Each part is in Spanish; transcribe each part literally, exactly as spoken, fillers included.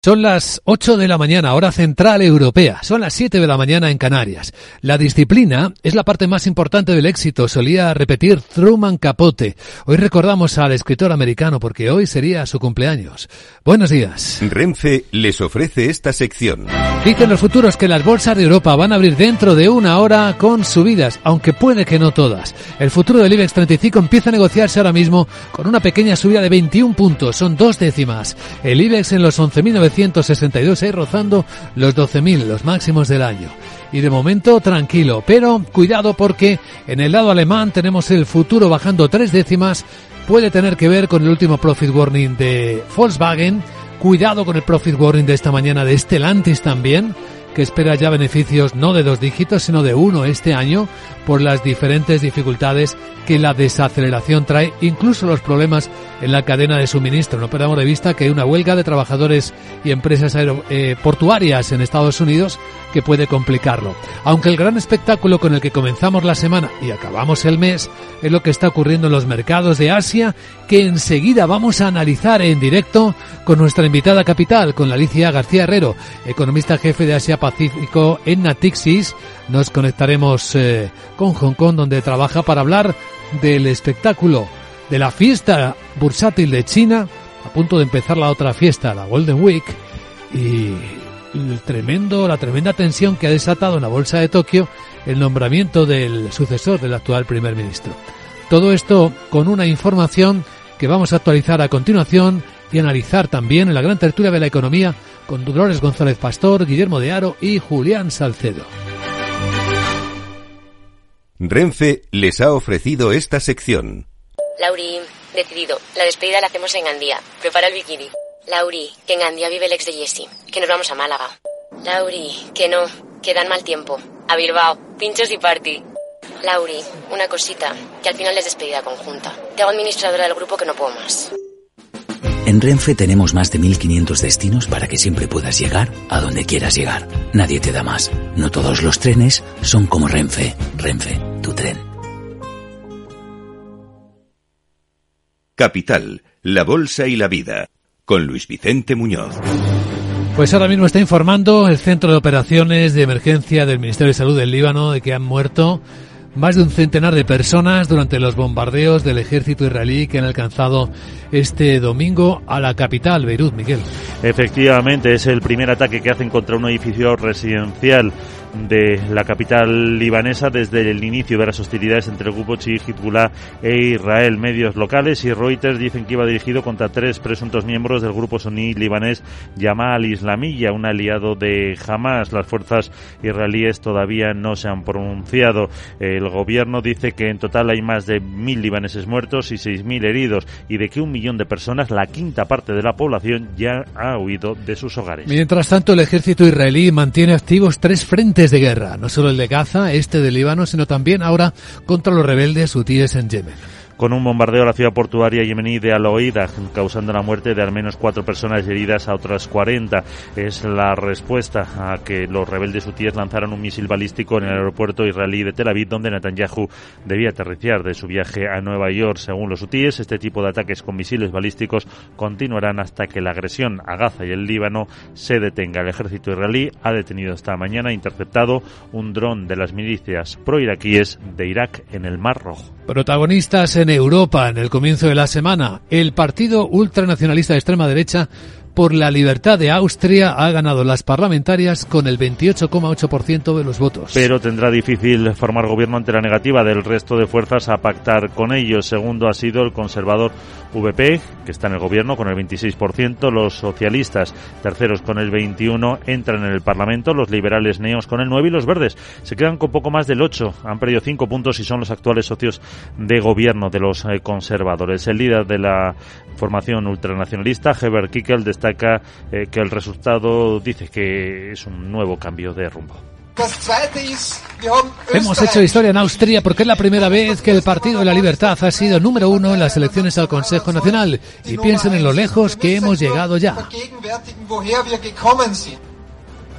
Son las ocho de la mañana, hora central europea. Son las siete de la mañana en Canarias. La disciplina es la parte más importante del éxito, solía repetir Truman Capote. Hoy recordamos al escritor americano porque hoy sería su cumpleaños. Buenos días. Renfe les ofrece esta sección. Dicen los futuros que las bolsas de Europa van a abrir dentro de una hora con subidas, aunque puede que no todas. El futuro del IBEX treinta y cinco empieza a negociarse ahora mismo con una pequeña subida de veintiún puntos, son dos décimas. El IBEX en los once mil novecientos sesenta y dos, ahí rozando los doce mil, los máximos del año. Y de momento tranquilo, pero cuidado porque en el lado alemán tenemos el futuro bajando tres décimas. Puede tener que ver con el último profit warning de Volkswagen. Cuidado con el profit warning de esta mañana de Stellantis también, que espera ya beneficios no de dos dígitos, sino de uno este año, por las diferentes dificultades que la desaceleración trae, incluso los problemas en la cadena de suministro. No perdamos de vista que hay una huelga de trabajadores y empresas aero, eh, portuarias en Estados Unidos que puede complicarlo. Aunque el gran espectáculo con el que comenzamos la semana y acabamos el mes es lo que está ocurriendo en los mercados de Asia, que enseguida vamos a analizar en directo con nuestra invitada capital, con Alicia García Herrero, economista jefe de Asia Pacífico en Natixis. Nos conectaremos eh, con Hong Kong, donde trabaja, para hablar del espectáculo de la fiesta bursátil de China, a punto de empezar la otra fiesta, la Golden Week, y el tremendo, la tremenda tensión que ha desatado en la bolsa de Tokio el nombramiento del sucesor del actual primer ministro. Todo esto con una información que vamos a actualizar a continuación y analizar también en la gran tertulia de la economía con Dolores González Pastor, Guillermo de Haro y Julián Salcedo. Renfe les ha ofrecido esta sección. Lauri, decidido, la despedida la hacemos en Gandía. Prepara el bikini. Lauri, que en Gandía vive el ex de Jessie, que nos vamos a Málaga. Lauri, que no, que dan mal tiempo. A Bilbao, pinchos y party. Lauri, una cosita, que al final es despedida conjunta. Te hago administradora del grupo que no puedo más. En Renfe tenemos más de mil quinientos destinos para que siempre puedas llegar a donde quieras llegar. Nadie te da más. No todos los trenes son como Renfe. Renfe, tu tren. Capital, la bolsa y la vida, con Luis Vicente Muñoz. Pues ahora mismo está informando el Centro de Operaciones de Emergencia del Ministerio de Salud del Líbano de que han muerto más de un centenar de personas durante los bombardeos del ejército israelí que han alcanzado este domingo a la capital, Beirut. Miguel. Efectivamente, es el primer ataque que hacen contra un edificio residencial de la capital libanesa desde el inicio de las hostilidades entre el grupo chií Hezbollah e Israel. Medios locales y Reuters dicen que iba dirigido contra tres presuntos miembros del grupo suní libanés Yamaa al-Islamiyya, un aliado de Hamas. Las fuerzas israelíes todavía no se han pronunciado. El gobierno dice que en total hay más de mil libaneses muertos y seis mil heridos, y de que un millón de personas, la quinta parte de la población, ya ha huido de sus hogares. Mientras tanto, el ejército israelí mantiene activos tres frentes de guerra, no solo el de Gaza, este de Líbano, sino también ahora contra los rebeldes hutíes en Yemen. Con un bombardeo a la ciudad portuaria yemení de Al-Oida, causando la muerte de al menos cuatro personas y heridas a otras cuarenta. Es la respuesta a que los rebeldes hutíes lanzaron un misil balístico en el aeropuerto israelí de Tel Aviv, donde Netanyahu debía aterrizar de su viaje a Nueva York. Según los hutíes, este tipo de ataques con misiles balísticos continuarán hasta que la agresión a Gaza y el Líbano se detenga. El ejército israelí ha detenido esta mañana, interceptado un dron de las milicias proiraquíes de Irak en el Mar Rojo. Protagonistas en Europa en el comienzo de la semana. El partido ultranacionalista de extrema derecha por la libertad de Austria ha ganado las parlamentarias con el veintiocho coma ocho por ciento de los votos. Pero tendrá difícil formar gobierno ante la negativa del resto de fuerzas a pactar con ellos. Segundo ha sido el conservador V P, que está en el gobierno con el veintiséis por ciento. Los socialistas, terceros con el veintiuno por ciento, entran en el Parlamento. Los liberales neos con el nueve por ciento y los verdes se quedan con poco más del ocho por ciento. Han perdido cinco puntos y son los actuales socios de gobierno de los eh, conservadores. El líder de la formación ultranacionalista, Herbert Kickl, destaca eh, que el resultado dice que es un nuevo cambio de rumbo. Hemos hecho historia en Austria porque es la primera vez que el Partido de la Libertad ha sido número uno en las elecciones al Consejo Nacional, y piensen en lo lejos que hemos llegado ya.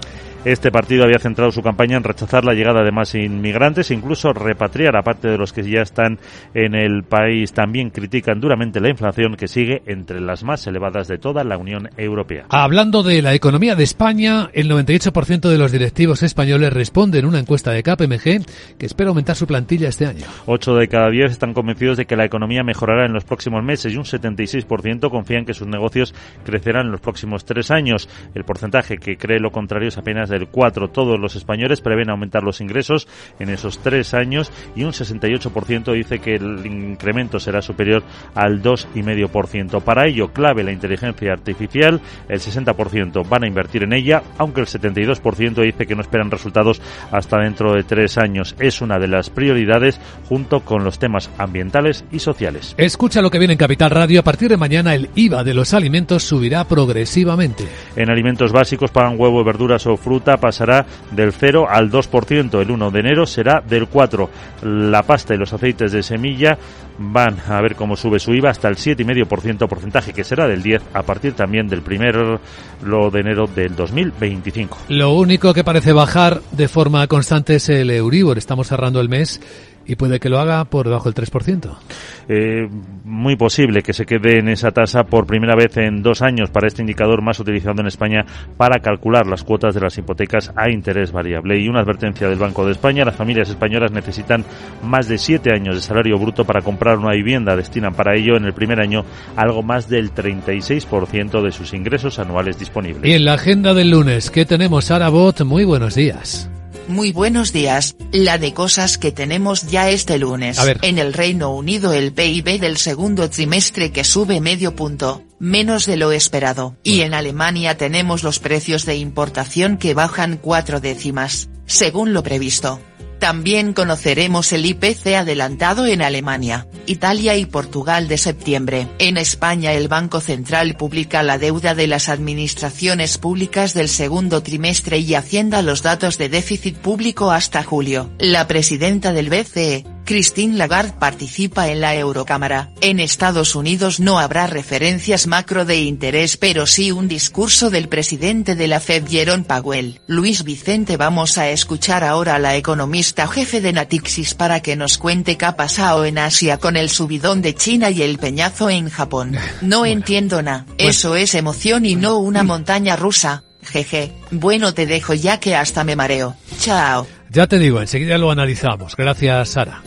Este partido había centrado su campaña en rechazar la llegada de más inmigrantes e incluso repatriar a parte de los que ya están en el país. También critican duramente la inflación, que sigue entre las más elevadas de toda la Unión Europea. Hablando de la economía de España, el noventa y ocho por ciento de los directivos españoles responde en una encuesta de K P M G que espera aumentar su plantilla este año. Ocho de cada diez están convencidos de que la economía mejorará en los próximos meses y un setenta y seis por ciento confían que sus negocios crecerán en los próximos tres años. El porcentaje que cree lo contrario es apenas del cuatro por ciento. Todos los españoles prevén aumentar los ingresos en esos tres años y un sesenta y ocho por ciento dice que el incremento será superior al dos coma cinco por ciento. Para ello, clave la inteligencia artificial. El sesenta por ciento van a invertir en ella, aunque el setenta y dos por ciento dice que no esperan resultados hasta dentro de tres años. Es una de las prioridades junto con los temas ambientales y sociales. Escucha lo que viene en Capital Radio. A partir de mañana el I V A de los alimentos subirá progresivamente. En alimentos básicos, pan, huevo, verduras o fruta pasará del cero al dos por ciento. El uno de enero será del cuatro por ciento. La pasta y los aceites de semilla van a ver cómo sube su I V A hasta el siete coma cinco por ciento, porcentaje que será del diez por ciento a partir también del primero de enero del dos mil veinticinco. Lo único que parece bajar de forma constante es el Euribor. Estamos cerrando el mes y puede que lo haga por debajo del tres por ciento. Eh, muy posible que se quede en esa tasa por primera vez en dos años para este indicador más utilizado en España para calcular las cuotas de las hipotecas a interés variable. Y una advertencia del Banco de España: las familias españolas necesitan más de siete años de salario bruto para comprar una vivienda. Destinan para ello en el primer año algo más del treinta y seis por ciento de sus ingresos anuales disponibles. Y en la agenda del lunes, ¿qué tenemos? Sara Bot, muy buenos días. Muy buenos días, la de cosas que tenemos ya este lunes. A ver. En el Reino Unido el P I B del segundo trimestre que sube medio punto, menos de lo esperado. Y en Alemania tenemos los precios de importación que bajan cuatro décimas, según lo previsto. También conoceremos el I P C adelantado en Alemania, Italia y Portugal de septiembre. En España el Banco Central publica la deuda de las administraciones públicas del segundo trimestre y Hacienda los datos de déficit público hasta julio. La presidenta del B C E, Christine Lagarde, participa en la Eurocámara. En Estados Unidos no habrá referencias macro de interés, pero sí un discurso del presidente de la Fed, Jerome Powell. Luis Vicente, vamos a escuchar ahora a la economista jefe de Natixis para que nos cuente qué ha pasado en Asia con el subidón de China y el peñazo en Japón. No bueno, entiendo nada. Bueno. Eso es emoción y no una montaña rusa. Jeje. Bueno, te dejo ya que hasta me mareo. Chao. Ya te digo, enseguida lo analizamos. Gracias, Sara.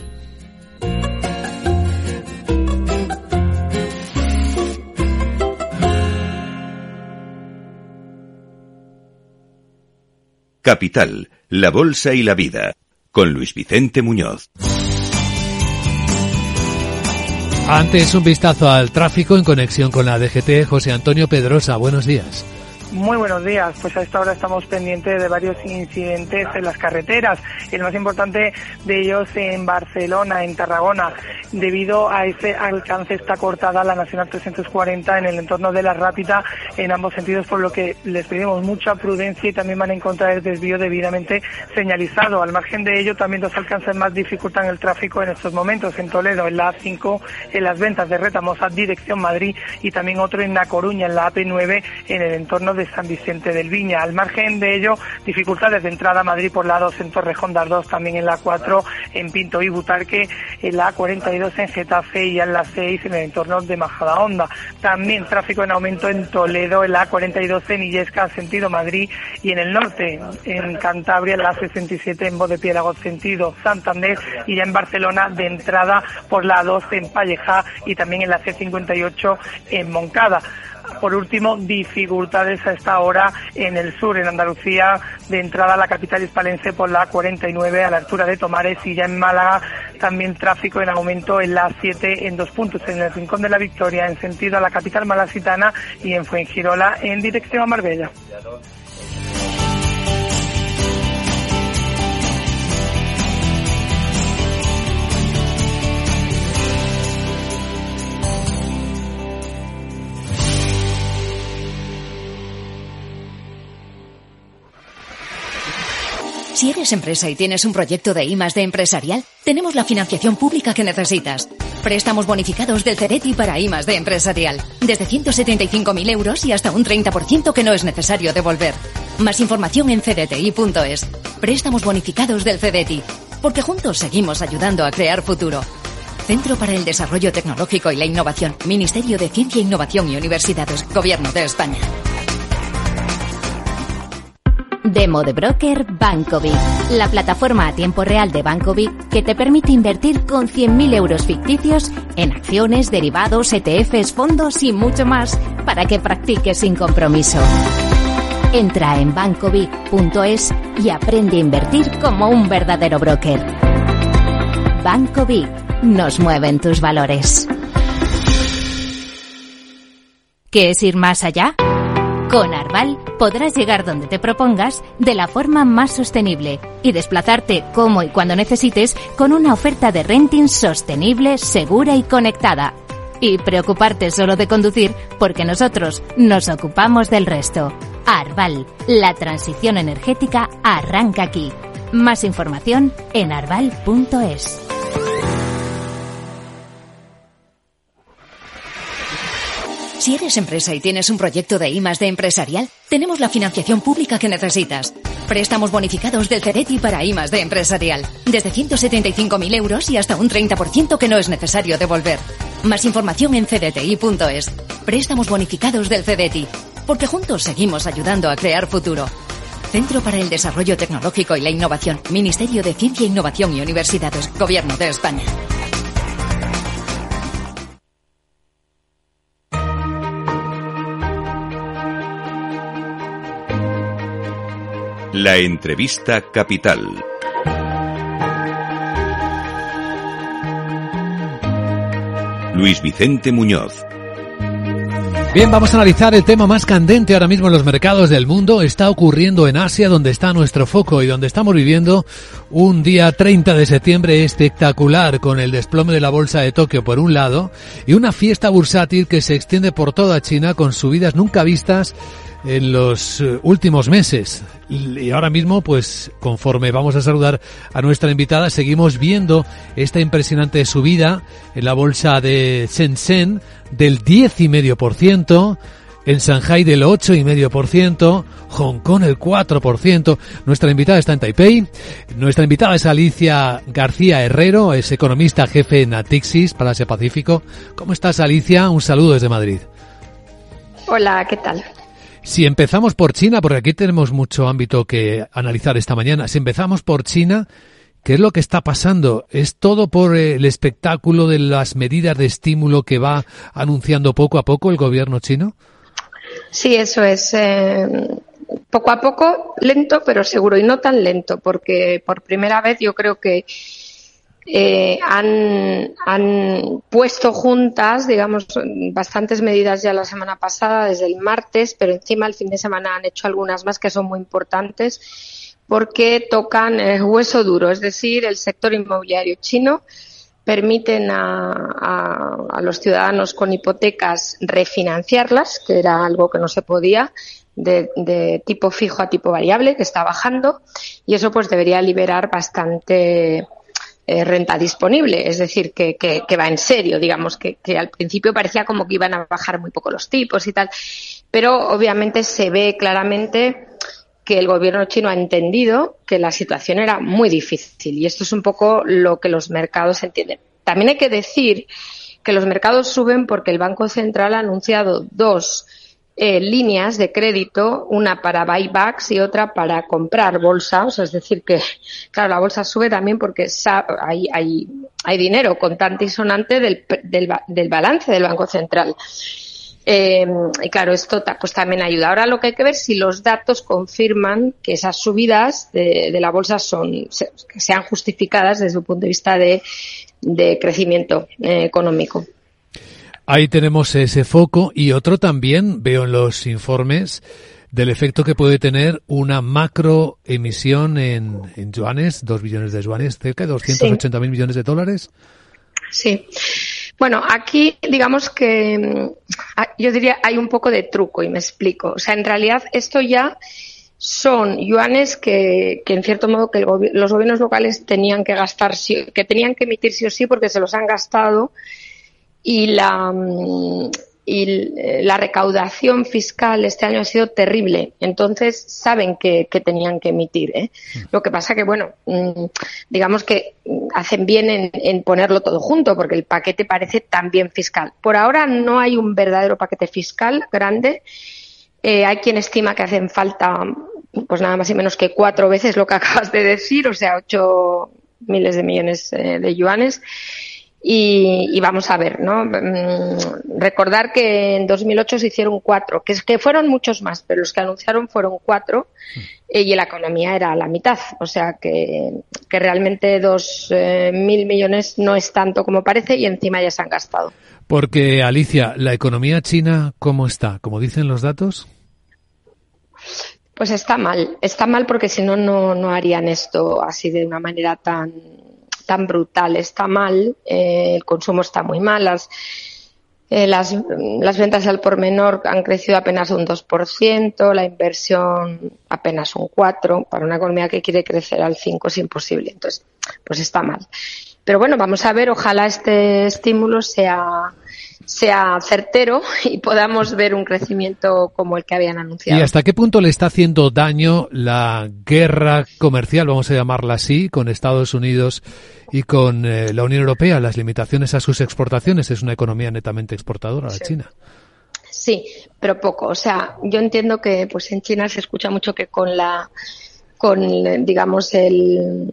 Capital, la bolsa y la vida, con Luis Vicente Muñoz. Antes, un vistazo al tráfico en conexión con la D G T. José Antonio Pedrosa, buenos días. Muy buenos días, pues a esta hora estamos pendientes de varios incidentes en las carreteras, el más importante de ellos en Barcelona, en Tarragona. Debido a ese alcance está cortada la Nacional trescientos cuarenta en el entorno de La Rápita en ambos sentidos, por lo que les pedimos mucha prudencia y también van a encontrar el desvío debidamente señalizado. Al margen de ello, también dos alcances más dificultan el tráfico en estos momentos, en Toledo, en la A cinco, en las ventas de Retamosa, dirección Madrid, y también otro en La Coruña, en la A P nueve, en el entorno de San Vicente del Viña. Al margen de ello, dificultades de entrada a Madrid por la dos en Torrejón de Ardoz, también en la cuatro en Pinto y Butarque, en la A cuarenta y dos en Getafe y en la seis en el entorno de Majadahonda. También tráfico en aumento en Toledo, en la A cuarenta y dos en Illescas, sentido Madrid, y en el norte, en Cantabria, en la A sesenta y siete en Bodepiélagos, sentido Santander, y ya en Barcelona de entrada por la A dos en Pallejà y también en la C cincuenta y ocho en Moncada. Por último, dificultades a esta hora en el sur, en Andalucía, de entrada a la capital hispalense por la A cuarenta y nueve a la altura de Tomares, y ya en Málaga también tráfico en aumento en la A siete en dos puntos, en el Rincón de la Victoria en sentido a la capital malacitana y en Fuengirola en dirección a Marbella. Si eres empresa y tienes un proyecto de I más D empresarial, tenemos la financiación pública que necesitas. Préstamos bonificados del Cereti para I más D empresarial. Desde ciento setenta y cinco mil euros y hasta un treinta por ciento que no es necesario devolver. Más información en c d t i punto es. Préstamos bonificados del C D T I, porque juntos seguimos ayudando a crear futuro. Centro para el Desarrollo Tecnológico y la Innovación. Ministerio de Ciencia, Innovación y Universidades. Gobierno de España. Demo de broker Bancovic, la plataforma a tiempo real de Bancovic que te permite invertir con cien mil euros ficticios en acciones, derivados, E T Fs, fondos y mucho más para que practiques sin compromiso. Entra en bancovic punto es y aprende a invertir como un verdadero broker. Bancovic, nos mueven tus valores. ¿Qué es ir más allá? Con Arval podrás llegar donde te propongas de la forma más sostenible y desplazarte como y cuando necesites con una oferta de renting sostenible, segura y conectada. Y preocuparte solo de conducir porque nosotros nos ocupamos del resto. Arval, la transición energética arranca aquí. Más información en arval punto es. Si eres empresa y tienes un proyecto de I más D empresarial, tenemos la financiación pública que necesitas. Préstamos bonificados del C D T I para I más D empresarial. Desde ciento setenta y cinco mil euros y hasta un treinta por ciento que no es necesario devolver. Más información en c d t i punto es. Préstamos bonificados del C D T I, porque juntos seguimos ayudando a crear futuro. Centro para el Desarrollo Tecnológico y la Innovación. Ministerio de Ciencia, Innovación y Universidades. Gobierno de España. La entrevista capital. Luis Vicente Muñoz. Bien, vamos a analizar el tema más candente ahora mismo en los mercados del mundo. Está ocurriendo en Asia, donde está nuestro foco y donde estamos viviendo un día treinta de septiembre espectacular, con el desplome de la bolsa de Tokio por un lado y una fiesta bursátil que se extiende por toda China con subidas nunca vistas en los últimos meses. Y ahora mismo, pues, conforme vamos a saludar a nuestra invitada, seguimos viendo esta impresionante subida en la bolsa de Shenzhen del diez coma cinco por ciento, en Shanghai del ocho coma cinco por ciento, Hong Kong el cuatro por ciento. Nuestra invitada está en Taipei. Nuestra invitada es Alicia García Herrero, es economista jefe en Natixis para Asia Pacífico. ¿Cómo estás, Alicia? Un saludo desde Madrid. Hola, ¿qué tal? Si empezamos por China, porque aquí tenemos mucho ámbito que analizar esta mañana. Si empezamos por China, ¿qué es lo que está pasando? ¿Es todo por el espectáculo de las medidas de estímulo que va anunciando poco a poco el gobierno chino? Sí, eso es. Eh, poco a poco, lento, pero seguro, y no tan lento, porque por primera vez yo creo que Eh, han, han puesto juntas, digamos, bastantes medidas ya la semana pasada, desde el martes, pero encima el fin de semana han hecho algunas más que son muy importantes porque tocan el hueso duro, es decir, el sector inmobiliario chino. Permiten a, a, a los ciudadanos con hipotecas refinanciarlas, que era algo que no se podía, de, de tipo fijo a tipo variable, que está bajando, y eso pues debería liberar bastante Eh, renta disponible, es decir, que, que, que va en serio, digamos, que, que al principio parecía como que iban a bajar muy poco los tipos y tal, pero obviamente se ve claramente que el gobierno chino ha entendido que la situación era muy difícil, y esto es un poco lo que los mercados entienden. También hay que decir que los mercados suben porque el Banco Central ha anunciado dos Eh, líneas de crédito, una para buybacks y otra para comprar bolsa, o sea, es decir que, claro, la bolsa sube también porque hay, hay, hay dinero contante y sonante del, del, del balance del Banco Central. Eh, y claro, esto pues también ayuda. Ahora lo que hay que ver es si los datos confirman que esas subidas de, de la bolsa son, se, que sean justificadas desde un punto de vista de, de crecimiento eh, económico. Ahí tenemos ese foco, y otro también veo en los informes del efecto que puede tener una macro emisión en, en yuanes, dos billones de yuanes, cerca de doscientos ochenta mil sí. millones de dólares. Sí. Bueno, aquí digamos que yo diría hay un poco de truco, y me explico. O sea, en realidad esto ya son yuanes que, que en cierto modo que el gobi- los gobiernos locales tenían que gastar, que tenían que emitir sí o sí porque se los han gastado. Y la y la recaudación fiscal este año ha sido terrible. Entonces saben que, que tenían que emitir, ¿eh? Lo que pasa que, bueno, digamos que hacen bien en, en ponerlo todo junto, porque el paquete parece también fiscal. Por ahora no hay un verdadero paquete fiscal grande. Eh, hay quien estima que hacen falta, pues nada más y menos que cuatro veces lo que acabas de decir, o sea, ocho miles de millones eh, de yuanes. Y, y vamos a ver, ¿no? Mm, recordar que en dos mil ocho se hicieron cuatro, que, es, que fueron muchos más, pero los que anunciaron fueron cuatro eh, y la economía era la mitad. O sea que, que realmente dos eh, mil millones no es tanto como parece y encima ya se han gastado. Porque, Alicia, ¿la economía china cómo está? ¿Cómo dicen los datos? Pues está mal. Está mal porque si no, no, no harían esto así de una manera tan... tan brutal. Está mal, eh, el consumo está muy mal, las, eh, las, las ventas al por menor han crecido apenas un dos por ciento, la inversión apenas un cuatro por ciento, para una economía que quiere crecer al cinco por ciento es imposible, entonces pues está mal. Pero bueno, vamos a ver, ojalá este estímulo sea sea certero y podamos ver un crecimiento como el que habían anunciado. ¿Y hasta qué punto le está haciendo daño la guerra comercial, vamos a llamarla así, con Estados Unidos y con eh, la Unión Europea, las limitaciones a sus exportaciones? Es una economía netamente exportadora, Sí. la China. Sí, pero poco. O sea, yo entiendo que pues en China se escucha mucho que con la, con digamos el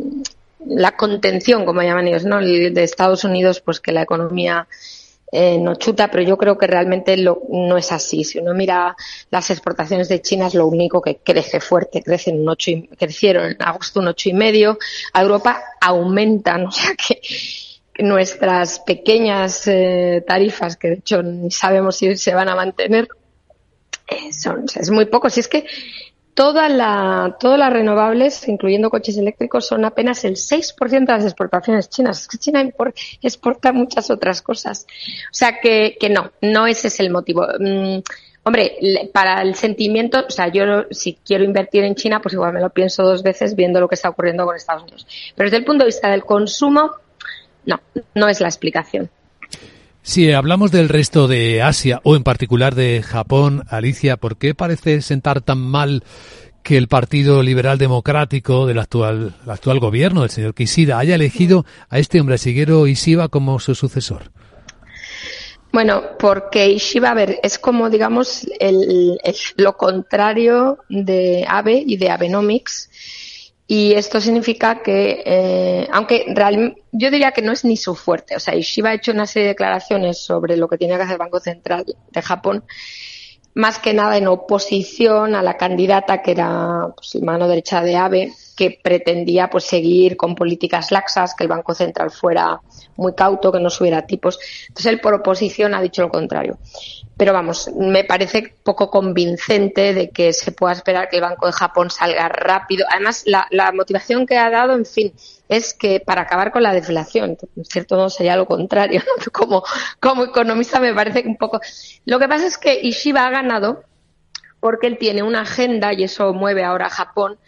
la contención, como llaman ellos, ¿no? El de Estados Unidos, pues que la economía eh, no chuta, pero yo creo que realmente lo, no es así. Si uno mira las exportaciones de China, es lo único que crece fuerte, crecen un ocho y, crecieron en agosto un ocho y medio, a Europa aumentan, o sea que nuestras pequeñas eh, tarifas, que de hecho ni sabemos si se van a mantener, eh, son, es muy poco. Si es que Toda la, todas las renovables, incluyendo coches eléctricos, son apenas el seis por ciento de las exportaciones chinas. Es que China import, exporta muchas otras cosas. O sea que, que no, no ese es el motivo. Mm, hombre, para el sentimiento, o sea, yo si quiero invertir en China, pues igual me lo pienso dos veces viendo lo que está ocurriendo con Estados Unidos. Pero desde el punto de vista del consumo, no, no es la explicación. Si hablamos del resto de Asia, o en particular de Japón, Alicia, ¿por qué parece sentar tan mal que el Partido Liberal Democrático del actual, el actual gobierno, del señor Kishida, haya elegido a este hombre, Shigeru Ishiba, como su sucesor? Bueno, porque Ishiba, a ver, es como, digamos, el, el, lo contrario de Abe y de Abenomics. Y esto significa que, eh, aunque real, yo diría que no es ni su fuerte. O sea, Ishiba ha hecho una serie de declaraciones sobre lo que tiene que hacer el Banco Central de Japón, más que nada en oposición a la candidata que era pues, mano derecha de Abe, que pretendía pues seguir con políticas laxas, que el Banco Central fuera muy cauto, que no subiera tipos. Entonces él por oposición ha dicho lo contrario. Pero vamos, me parece poco convincente de que se pueda esperar que el Banco de Japón salga rápido. Además, la, la motivación que ha dado, en fin, es que para acabar con la deflación. En cierto modo sería lo contrario, ¿no? Como, como economista me parece que un poco... Lo que pasa es que Ishiba ha ganado porque él tiene una agenda, y eso mueve ahora a Japón,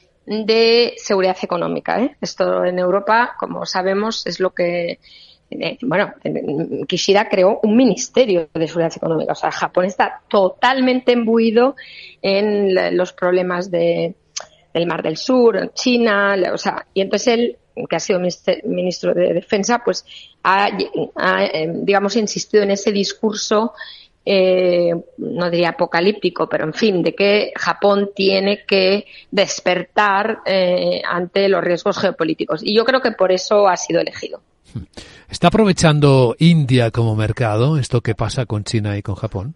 de seguridad económica, ¿eh? Esto en Europa, como sabemos, es lo que... Eh, bueno, Kishida creó un ministerio de seguridad económica. O sea, Japón está totalmente imbuido en los problemas de, del Mar del Sur, China, o sea, y entonces él, que ha sido ministro de Defensa, pues ha, ha digamos, insistido en ese discurso, eh, no diría apocalíptico, pero en fin, de que Japón tiene que despertar eh, ante los riesgos geopolíticos. Y yo creo que por eso ha sido elegido. ¿Está aprovechando India como mercado esto que pasa con China y con Japón?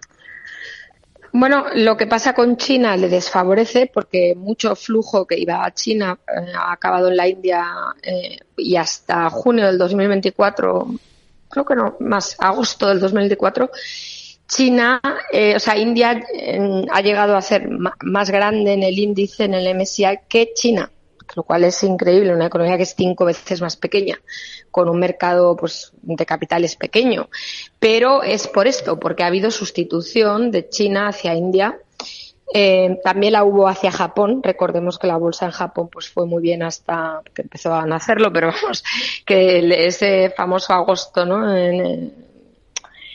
Bueno, lo que pasa con China le desfavorece porque mucho flujo que iba a China eh, ha acabado en la India eh, y hasta junio del dos mil veinticuatro, creo que no, más agosto del dos mil veinticuatro, China, eh, o sea, India eh, ha llegado a ser ma- más grande en el índice, en el M S C I, que China, lo cual es increíble, una economía que es cinco veces más pequeña, con un mercado pues de capitales pequeño. Pero es por esto, porque ha habido sustitución de China hacia India. Eh, también la hubo hacia Japón. Recordemos que la bolsa en Japón pues fue muy bien hasta que empezó a nacerlo, pero vamos, que ese famoso agosto, ¿no? En,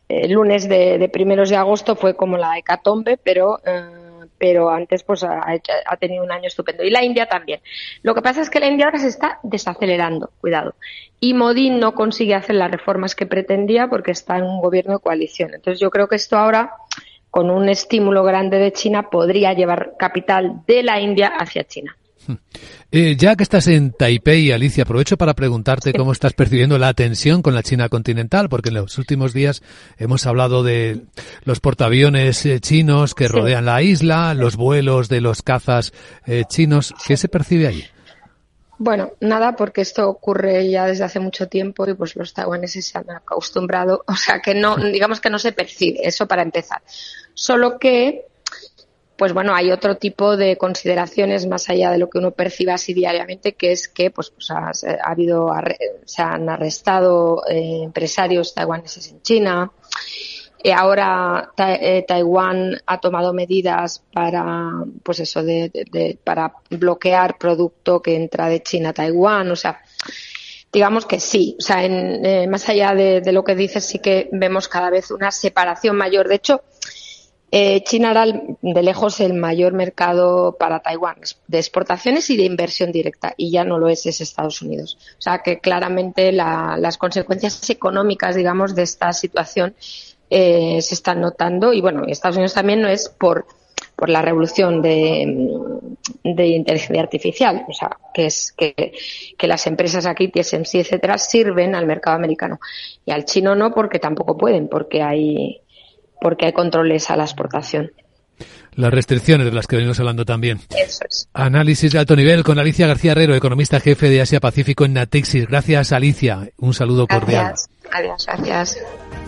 el lunes de, de primeros de agosto fue como la hecatombe, pero eh, pero antes pues ha, ha tenido un año estupendo. Y la India también. Lo que pasa es que la India ahora se está desacelerando, cuidado. Y Modi no consigue hacer las reformas que pretendía porque está en un gobierno de coalición. Entonces yo creo que esto ahora, con un estímulo grande de China, podría llevar capital de la India hacia China. Eh, ya que estás en Taipei, Alicia, aprovecho para preguntarte cómo estás percibiendo la tensión con la China continental, porque en los últimos días hemos hablado de los portaaviones eh, chinos que rodean sí. la isla, los vuelos de los cazas eh, chinos. ¿Qué se percibe allí? Bueno, nada, porque esto ocurre ya desde hace mucho tiempo y pues los taiwaneses se han acostumbrado, o sea que no, digamos que no se percibe, eso para empezar. Solo que pues bueno, hay otro tipo de consideraciones más allá de lo que uno percibe así diariamente, que es que pues, pues ha, ha habido, se han arrestado eh, empresarios taiwaneses en China. Eh, ahora ta, eh, Taiwán ha tomado medidas para, pues eso, de, de, de, para bloquear producto que entra de China a Taiwán. O sea, digamos que sí. O sea, en, eh, más allá de, de lo que dices, sí que vemos cada vez una separación mayor. De hecho, Eh, China era de lejos el mayor mercado para Taiwán de exportaciones y de inversión directa, y ya no lo es, es Estados Unidos. O sea que claramente la, las consecuencias económicas, digamos, de esta situación eh, se están notando, y bueno, Estados Unidos también no es por por la revolución de, de inteligencia artificial, o sea, que es que, que las empresas aquí, T S M C, etcétera, sirven al mercado americano, y al chino no, porque tampoco pueden, porque hay porque hay controles a la exportación. Las restricciones de las que venimos hablando también. Eso es. Análisis de alto nivel con Alicia García Herrero, economista jefe de Asia Pacífico en Natixis. Gracias, Alicia. Un saludo cordial. Gracias. Adiós, gracias.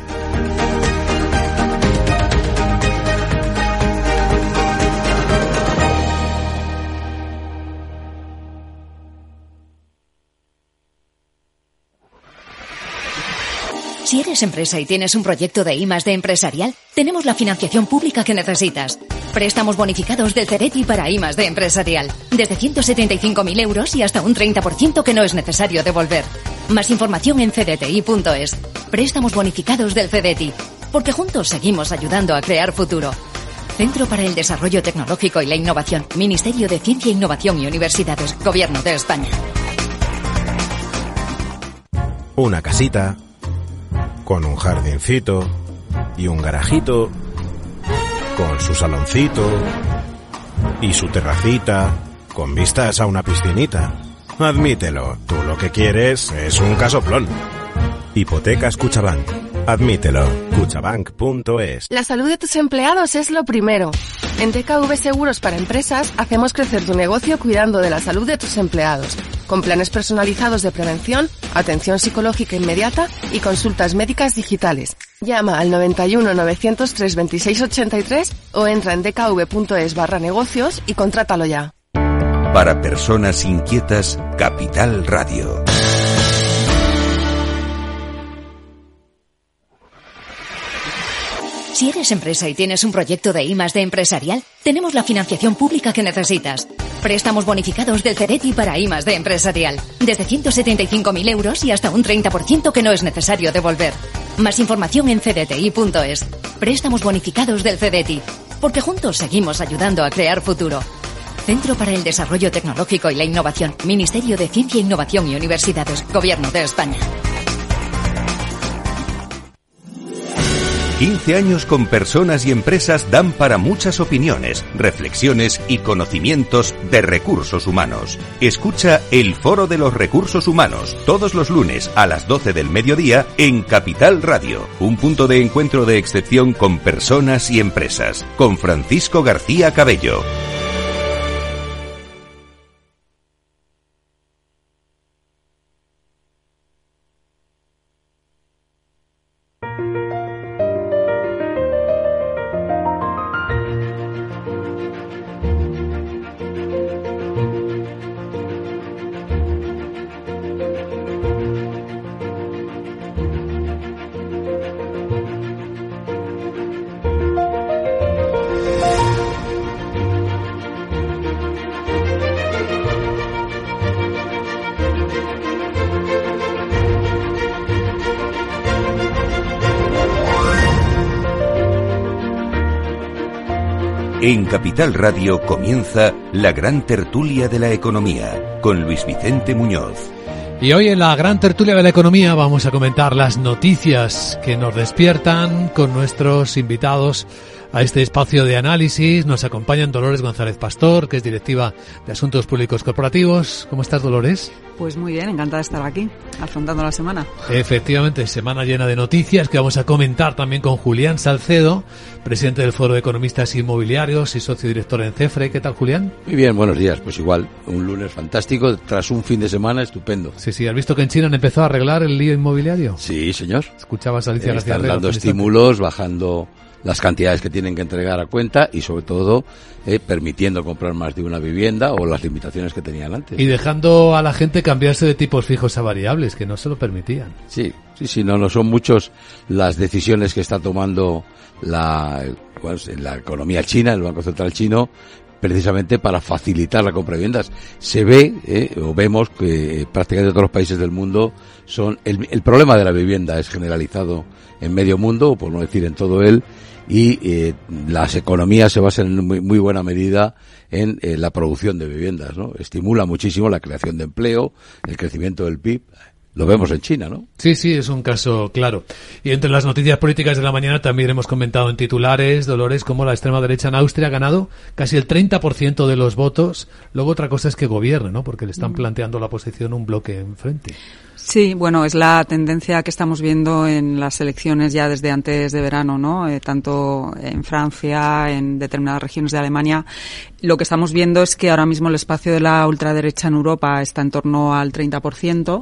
Si eres empresa y tienes un proyecto de I más D empresarial, tenemos la financiación pública que necesitas. Préstamos bonificados del CEDETI para I más D empresarial. Desde ciento setenta y cinco mil euros y hasta un treinta por ciento que no es necesario devolver. Más información en cedti punto es. Préstamos bonificados del CEDETI. Porque juntos seguimos ayudando a crear futuro. Centro para el Desarrollo Tecnológico y la Innovación. Ministerio de Ciencia, Innovación y Universidades. Gobierno de España. Una casita con un jardincito y un garajito, con su saloncito y su terracita, con vistas a una piscinita. Admítelo, tú lo que quieres es un casoplón. Hipotecas Cuchabank. Admítelo. Cuchabank punto es. La salud de tus empleados es lo primero. En T K V Seguros para Empresas hacemos crecer tu negocio cuidando de la salud de tus empleados, con planes personalizados de prevención, atención psicológica inmediata y consultas médicas digitales. Llama al noventa y uno, novecientos tres, veintiséis ochenta y tres o entra en dkv.es barra negocios y contrátalo ya. Para personas inquietas, Capital Radio. Si eres empresa y tienes un proyecto de I más D empresarial, tenemos la financiación pública que necesitas. Préstamos bonificados del CEDETI para I más D empresarial. Desde ciento setenta y cinco mil euros y hasta un treinta por ciento que no es necesario devolver. Más información en cedti punto es. Préstamos bonificados del CEDETI. Porque juntos seguimos ayudando a crear futuro. Centro para el Desarrollo Tecnológico y la Innovación. Ministerio de Ciencia, Innovación y Universidades. Gobierno de España. quince años con personas y empresas dan para muchas opiniones, reflexiones y conocimientos de recursos humanos. Escucha el Foro de los Recursos Humanos todos los lunes a las doce del mediodía en Capital Radio, un punto de encuentro de excepción con personas y empresas, con Francisco García Cabello. En Capital Radio comienza la gran tertulia de la economía con Luis Vicente Muñoz. Y hoy en la gran tertulia de la economía vamos a comentar las noticias que nos despiertan con nuestros invitados a este espacio de análisis. Nos acompañan Dolores González Pastor, que es directiva de Asuntos Públicos Corporativos. ¿Cómo estás, Dolores? Pues muy bien, encantada de estar aquí, afrontando la semana. Efectivamente, semana llena de noticias que vamos a comentar también con Julián Salcedo, presidente del Foro de Economistas Inmobiliarios y socio director en CEFRE. ¿Qué tal, Julián? Muy bien, buenos días. Pues igual, un lunes fantástico tras un fin de semana estupendo. Sí, sí, ¿has visto que en China han empezado a arreglar el lío inmobiliario? Sí, señor. Escuchabas a Alicia eh, García Están Herrero, dando estímulos, bajando las cantidades que tienen que entregar a cuenta y sobre todo eh, permitiendo comprar más de una vivienda o las limitaciones que tenían antes. Y dejando a la gente cambiarse de tipos fijos a variables, que no se lo permitían. Sí, sí, sí, no, no son muchos las decisiones que está tomando la, bueno, la economía china, el Banco Central chino, precisamente para facilitar la compra de viviendas. Se ve, eh, o vemos que eh, prácticamente todos los países del mundo son, el, el problema de la vivienda es generalizado en medio mundo, o por no decir en todo él, y eh, las economías se basan en muy, muy buena medida en eh, la producción de viviendas, ¿no? Estimula muchísimo la creación de empleo, el crecimiento del P I B. Lo vemos en China, ¿no? Sí, sí, es un caso claro. Y entre las noticias políticas de la mañana también hemos comentado en titulares, Dolores, cómo la extrema derecha en Austria ha ganado casi el treinta por ciento de los votos. Luego otra cosa es que gobierne, ¿no? Porque le están planteando a la oposición un bloque enfrente. Sí, bueno, es la tendencia que estamos viendo en las elecciones ya desde antes de verano, ¿no? Eh, tanto en Francia, en determinadas regiones de Alemania. Lo que estamos viendo es que ahora mismo el espacio de la ultraderecha en Europa está en torno al treinta por ciento.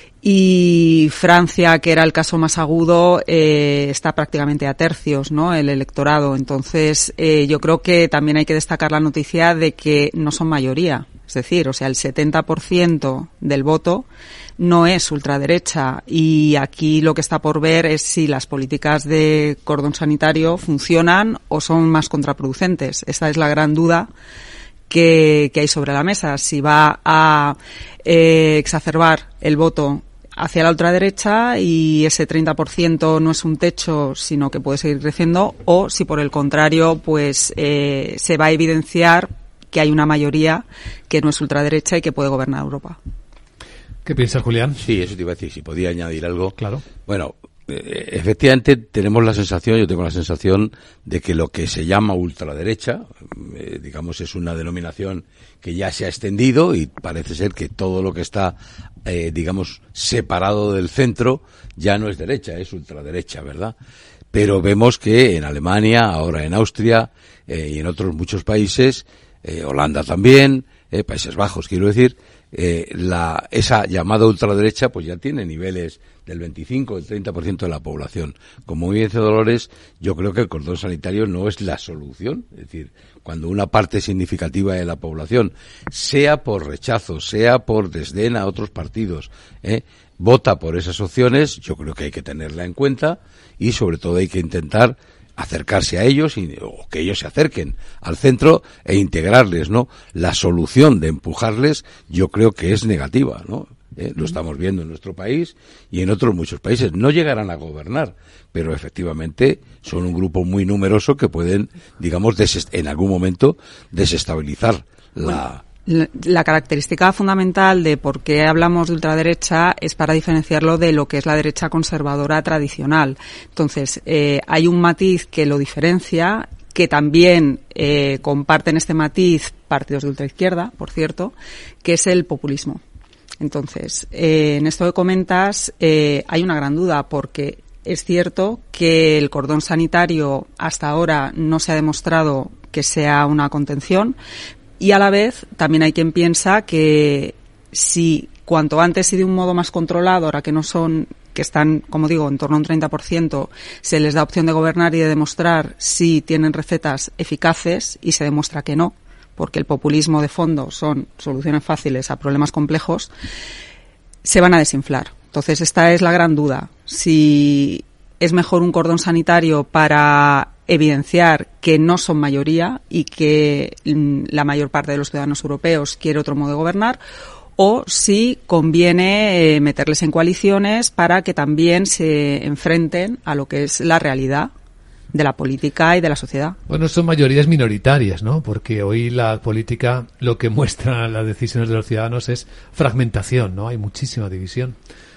Y Francia, que era el caso más agudo, eh, está prácticamente a tercios, ¿no? El electorado. Entonces, eh, yo creo que también hay que destacar la noticia de que no son mayoría. Es decir, o sea, el setenta por ciento del voto no es ultraderecha. Y aquí lo que está por ver es si las políticas de cordón sanitario funcionan o son más contraproducentes. Esta es la gran duda que, que hay sobre la mesa. Si va a eh, exacerbar el voto hacia la ultraderecha y ese treinta por ciento no es un techo, sino que puede seguir creciendo, o si por el contrario, pues eh, se va a evidenciar que hay una mayoría que no es ultraderecha y que puede gobernar Europa. ¿Qué piensas, Julián? Sí, eso te iba a decir, si podía añadir algo. Claro. Bueno, eh, efectivamente tenemos la sensación, yo tengo la sensación de que lo que se llama ultraderecha, eh, digamos, es una denominación que ya se ha extendido y parece ser que todo lo que está, eh, digamos, separado del centro ya no es derecha, es ultraderecha, ¿verdad? Pero vemos que en Alemania, ahora en Austria eh, y en otros muchos países, eh, Holanda también, eh, Países Bajos, quiero decir, eh, la, esa llamada ultraderecha pues ya tiene niveles del veinticinco, del treinta por ciento de la población. Como bien dice Dolores, yo creo que el cordón sanitario no es la solución. Es decir, cuando una parte significativa de la población, sea por rechazo, sea por desdén a otros partidos, eh, vota por esas opciones, yo creo que hay que tenerla en cuenta y sobre todo hay que intentar acercarse a ellos y, o que ellos se acerquen al centro e integrarles, ¿no? La solución de empujarles yo creo que es negativa, ¿no? Eh, lo estamos viendo en nuestro país y en otros muchos países. No llegarán a gobernar, pero efectivamente son un grupo muy numeroso que pueden, digamos, desest- en algún momento desestabilizar la... La característica fundamental de por qué hablamos de ultraderecha es para diferenciarlo de lo que es la derecha conservadora tradicional. Entonces, eh, hay un matiz que lo diferencia, que también eh, comparten este matiz partidos de ultraizquierda, por cierto, que es el populismo. Entonces, eh, en esto que comentas, eh, hay una gran duda porque es cierto que el cordón sanitario hasta ahora no se ha demostrado que sea una contención. Y a la vez, también hay quien piensa que si cuanto antes y de un modo más controlado, ahora que no son, que están, como digo, en torno a un treinta por ciento, se les da opción de gobernar y de demostrar si tienen recetas eficaces y se demuestra que no, porque el populismo de fondo son soluciones fáciles a problemas complejos, se van a desinflar. Entonces, esta es la gran duda. Si es mejor un cordón sanitario para evidenciar que no son mayoría y que la mayor parte de los ciudadanos europeos quiere otro modo de gobernar, o si conviene eh, meterles en coaliciones para que también se enfrenten a lo que es la realidad de la política y de la sociedad. Bueno, son mayorías minoritarias, ¿no? Porque hoy la política, lo que muestran las decisiones de los ciudadanos es fragmentación, ¿no? Hay muchísima división.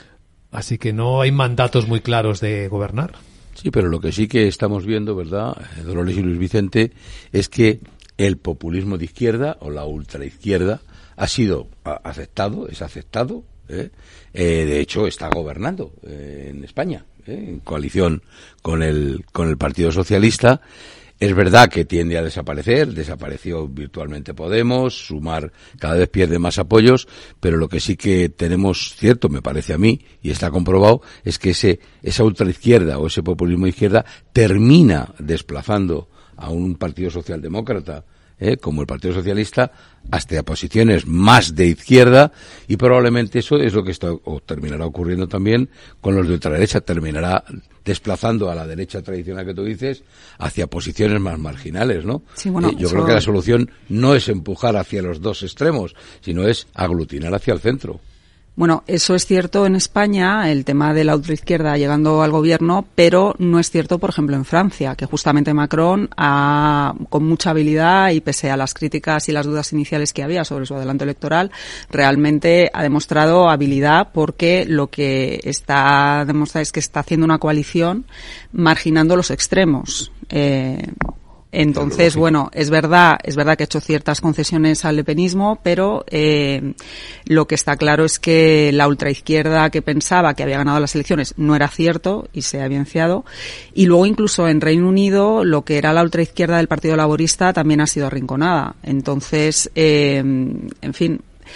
Así que no hay mandatos muy claros de gobernar. Sí, pero lo que sí que estamos viendo, ¿verdad, Dolores y Luis Vicente, es que el populismo de izquierda o la ultraizquierda ha sido aceptado, es aceptado, ¿eh? Eh, de hecho está gobernando eh, en España, ¿eh? En coalición con el con el Partido Socialista. Es verdad que tiende a desaparecer, desapareció virtualmente Podemos, Sumar cada vez pierde más apoyos, pero lo que sí que tenemos cierto, me parece a mí, y está comprobado, es que ese esa ultraizquierda o ese populismo de izquierda termina desplazando a un partido socialdemócrata, ¿eh? como el Partido Socialista, hasta posiciones más de izquierda, y probablemente eso es lo que está o terminará ocurriendo también con los de ultraderecha, terminará desplazando a la derecha tradicional que tú dices hacia posiciones más marginales, ¿no? Sí, bueno, eh, yo eso... creo que la solución no es empujar hacia los dos extremos, sino es aglutinar hacia el centro. Bueno, eso es cierto en España, el tema de la ultraizquierda llegando al gobierno, pero no es cierto, por ejemplo, en Francia, que justamente Macron, ha, con mucha habilidad y pese a las críticas y las dudas iniciales que había sobre su adelanto electoral, realmente ha demostrado habilidad porque lo que está demostrando es que está haciendo una coalición marginando los extremos. Eh, Entonces, bueno, es verdad, es verdad que ha hecho ciertas concesiones al lepenismo, pero eh, lo que está claro es que la ultraizquierda que pensaba que había ganado las elecciones no era cierto y se ha evidenciado. Y luego incluso en Reino Unido lo que era la ultraizquierda del Partido Laborista también ha sido arrinconada. Entonces, eh, en fin,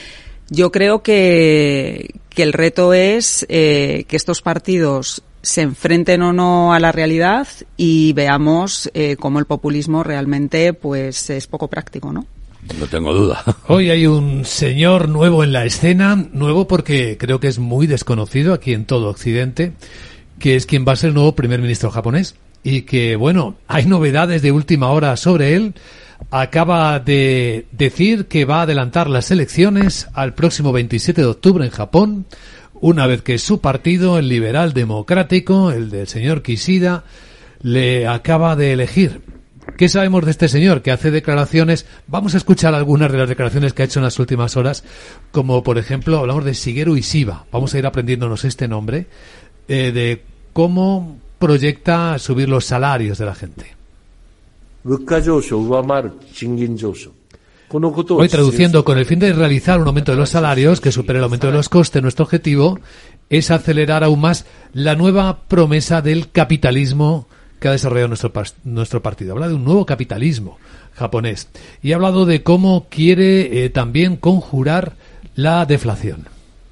yo creo que, que el reto es eh, que estos partidos se enfrenten o no a la realidad y veamos eh, cómo el populismo realmente pues es poco práctico, ¿no? No tengo duda. Hoy hay un señor nuevo en la escena, nuevo porque creo que es muy desconocido aquí en todo Occidente, que es quien va a ser el nuevo primer ministro japonés y que, bueno, hay novedades de última hora sobre él. Acaba de decir que va a adelantar las elecciones al próximo veintisiete de octubre en Japón, una vez que su partido, el Liberal Democrático, el del señor Kishida, le acaba de elegir. ¿Qué sabemos de este señor que hace declaraciones? Vamos a escuchar algunas de las declaraciones que ha hecho en las últimas horas, como por ejemplo hablamos de Shigeru Ishiba. Vamos a ir aprendiéndonos este nombre, eh, de cómo proyecta subir los salarios de la gente. Hoy, traduciendo, con el fin de realizar un aumento de los salarios que supere el aumento de los costes, nuestro objetivo es acelerar aún más la nueva promesa del capitalismo que ha desarrollado nuestro, nuestro partido. Habla de un nuevo capitalismo japonés y ha hablado de cómo quiere eh, también conjurar la deflación.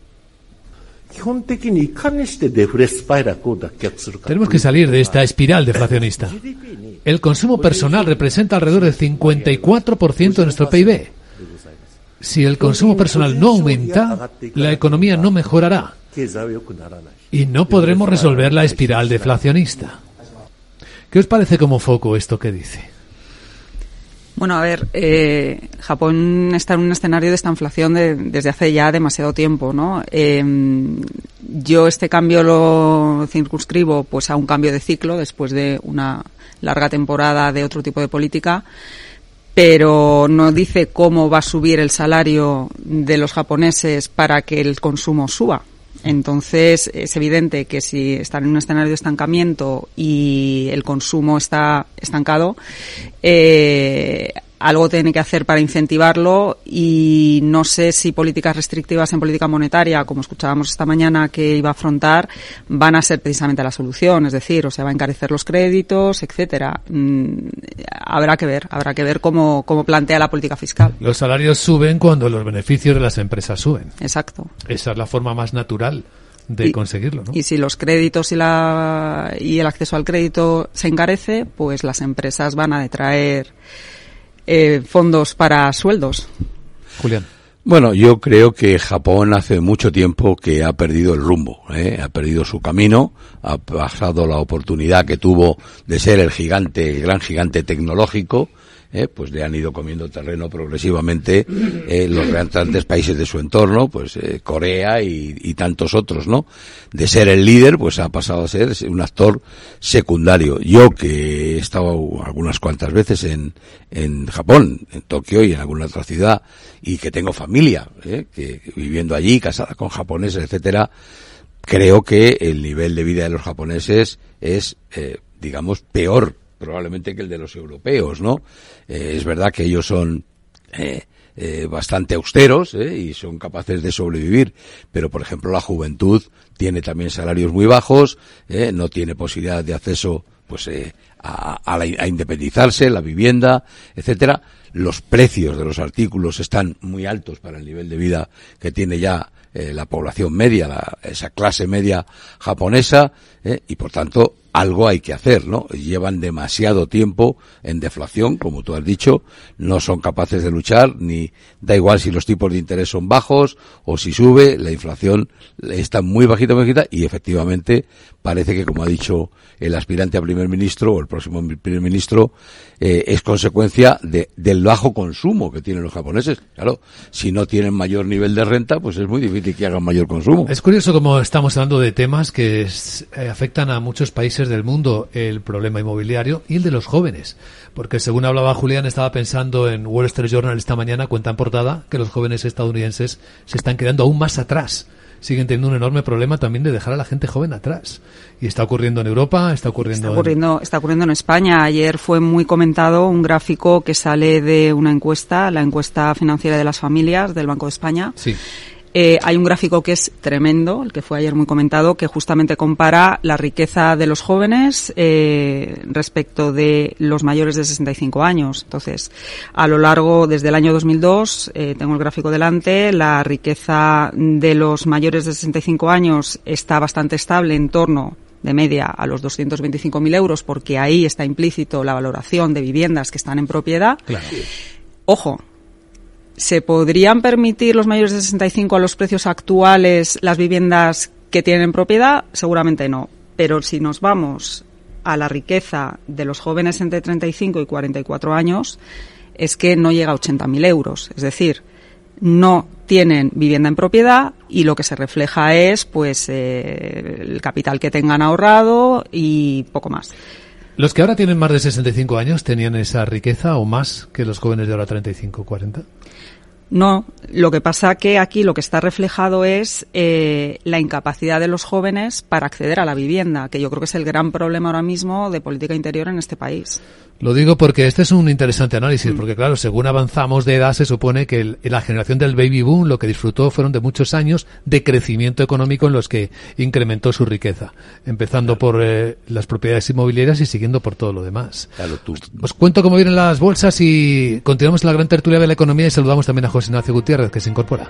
Tenemos que salir de esta espiral deflacionista. El consumo personal representa alrededor del cincuenta y cuatro por ciento de nuestro P I B. Si el consumo personal no aumenta, la economía no mejorará y no podremos resolver la espiral deflacionista. ¿Qué os parece como foco esto que dice? Bueno, a ver, eh, Japón está en un escenario de esta inflación de, desde hace ya demasiado tiempo, ¿no? Eh, yo este cambio lo circunscribo pues a un cambio de ciclo después de una larga temporada de otro tipo de política, pero no dice cómo va a subir el salario de los japoneses para que el consumo suba. Entonces, es evidente que si están en un escenario de estancamiento y el consumo está estancado, eh, algo tiene que hacer para incentivarlo y no sé si políticas restrictivas en política monetaria, como escuchábamos esta mañana que iba a afrontar, van a ser precisamente la solución. Es decir, o sea, va a encarecer los créditos, etcétera. Mm, habrá que ver, habrá que ver cómo, cómo plantea la política fiscal. Los salarios suben cuando los beneficios de las empresas suben. Exacto. Esa es la forma más natural de y, conseguirlo, ¿no? Y si los créditos y la y el acceso al crédito se encarece, pues las empresas van a detraer Eh, fondos para sueldos. Julián. Bueno, yo creo que Japón hace mucho tiempo que ha perdido el rumbo, ¿eh? ha perdido su camino, ha pasado la oportunidad que tuvo de ser el gigante, el gran gigante tecnológico, eh, pues le han ido comiendo terreno progresivamente eh, los grandes países de su entorno, pues eh, Corea y, y tantos otros, ¿no? De ser el líder, pues ha pasado a ser un actor secundario. Yo, que he estado algunas cuantas veces en, en Japón, en Tokio y en alguna otra ciudad, y que tengo familia, eh, que viviendo allí, casada con japoneses, etcétera, creo que el nivel de vida de los japoneses es, eh, digamos, peor probablemente que el de los europeos, ¿no? Eh, es verdad que ellos son eh, eh, bastante austeros eh, y son capaces de sobrevivir, pero, por ejemplo, la juventud tiene también salarios muy bajos, eh, no tiene posibilidad de acceso pues eh, a, a, la, a independizarse, la vivienda, etcétera. Los precios de los artículos están muy altos para el nivel de vida que tiene ya eh, la población media, la, esa clase media japonesa, eh, y por tanto algo hay que hacer, ¿no? Llevan demasiado tiempo en deflación, como tú has dicho, no son capaces de luchar, ni da igual si los tipos de interés son bajos o si sube, la inflación está muy bajita, muy bajita, y efectivamente parece que, como ha dicho el aspirante a primer ministro o el próximo primer ministro, eh, es consecuencia de, del bajo consumo que tienen los japoneses. Claro, si no tienen mayor nivel de renta, pues es muy difícil que hagan mayor consumo. Es curioso como estamos hablando de temas que es, eh, afectan a muchos países del mundo, el problema inmobiliario y el de los jóvenes, porque según hablaba Julián, estaba pensando en Wall Street Journal esta mañana, cuenta en portada que los jóvenes estadounidenses se están quedando aún más atrás, siguen teniendo un enorme problema también de dejar a la gente joven atrás, y está ocurriendo en Europa, está ocurriendo está ocurriendo, en... está ocurriendo en España. Ayer fue muy comentado un gráfico que sale de una encuesta, la encuesta financiera de las familias del Banco de España. Sí. Eh, hay un gráfico que es tremendo, el que fue ayer muy comentado, que justamente compara la riqueza de los jóvenes eh, respecto de los mayores de sesenta y cinco años. Entonces, a lo largo, desde el año dos mil dos, eh, tengo el gráfico delante, la riqueza de los mayores de sesenta y cinco años está bastante estable, en torno de media a los doscientos veinticinco mil euros, porque ahí está implícito la valoración de viviendas que están en propiedad. Claro. Ojo, ¿se podrían permitir los mayores de sesenta y cinco a los precios actuales las viviendas que tienen en propiedad? Seguramente no. Pero si nos vamos a la riqueza de los jóvenes entre treinta y cinco y cuarenta y cuatro años, es que no llega a ochenta mil euros. Es decir, no tienen vivienda en propiedad y lo que se refleja es pues eh, el capital que tengan ahorrado y poco más. ¿Los que ahora tienen más de sesenta y cinco años tenían esa riqueza o más que los jóvenes de ahora treinta y cinco, cuarenta? No, lo que pasa que aquí lo que está reflejado es eh, la incapacidad de los jóvenes para acceder a la vivienda, que yo creo que es el gran problema ahora mismo de política interior en este país. Lo digo porque este es un interesante análisis, mm. porque claro, según avanzamos de edad se supone que el, la generación del baby boom lo que disfrutó fueron de muchos años de crecimiento económico en los que incrementó su riqueza, empezando por eh, las propiedades inmobiliarias y siguiendo por todo lo demás. Claro, tú. Os cuento cómo vienen las bolsas y continuamos la gran tertulia de la economía y saludamos también a José Ignacio Gutiérrez, que se incorpora.